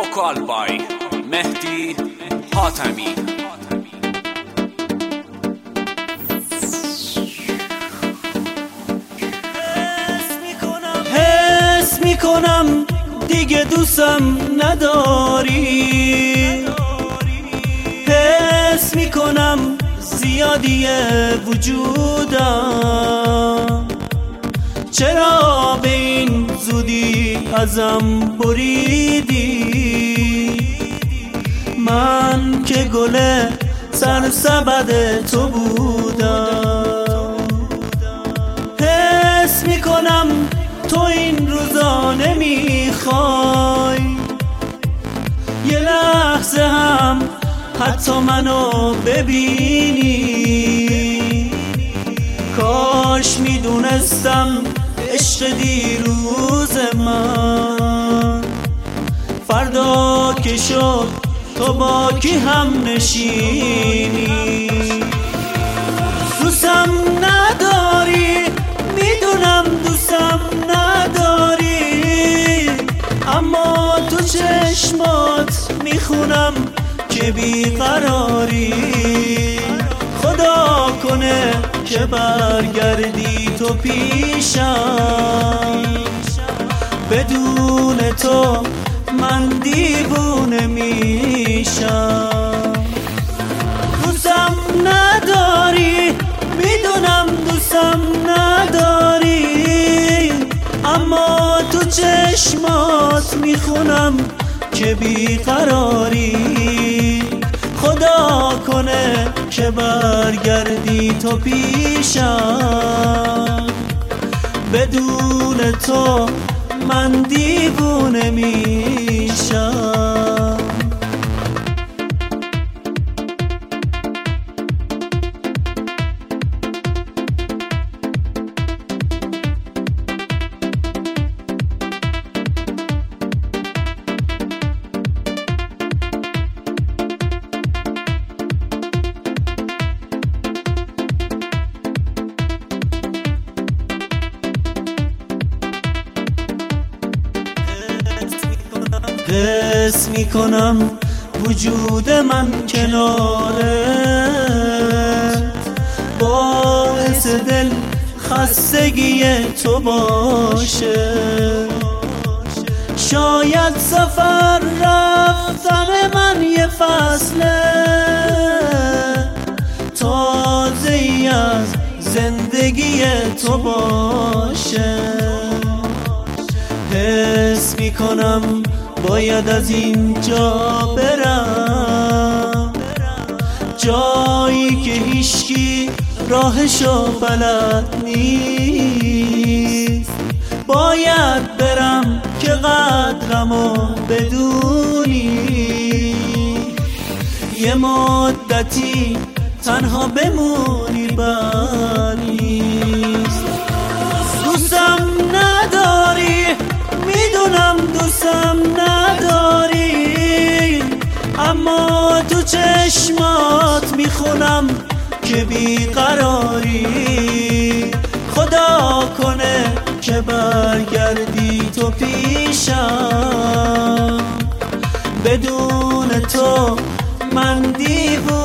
وکال بای مهدی حاتمی. حس میکنم دیگه دوستم نداری، حس میکنم زیادیه وجودم، چرا به این زودی ازم بریدی؟ من که گل سرسبد تو بودم. حس میکنم تو این روزا نمیخوای یه لحظه هم حتی منو ببینی. کاش میدونستم عشق دیروز من فردا که شد تو با کی هم نشینی. دوستم نداری، میدونم دوستم نداری، اما تو چشمات میخونم که بیقراری. خدا کنه که برگردی تو پیشم، بدون تو من دیوونه میشم. دوستم نداری، میدونم دوستم نداری، اما تو چشمات میخونم که بیقراری. خدا کنه که برگردی تو پیشم، بدون تو من دیوونه میشم. حس میکنم وجود من کنارت باعث دل خستگی تو باشه. شاید سفر رفتن من یه فصله تازه‌ای از زندگی تو باشه. حس میکنم باید از اینجا برم، جایی که هیچکی راهشو بلد نیست. باید برم که قدرمو بدونی، یه مدتی تنها بمونی بد نیست. دوستم نداری، میدونم دوستم نداری، اما تو چشمات میخونم که بیقراری. خدا کنه که برگردی تو پیشم، بدون تو من دیوونه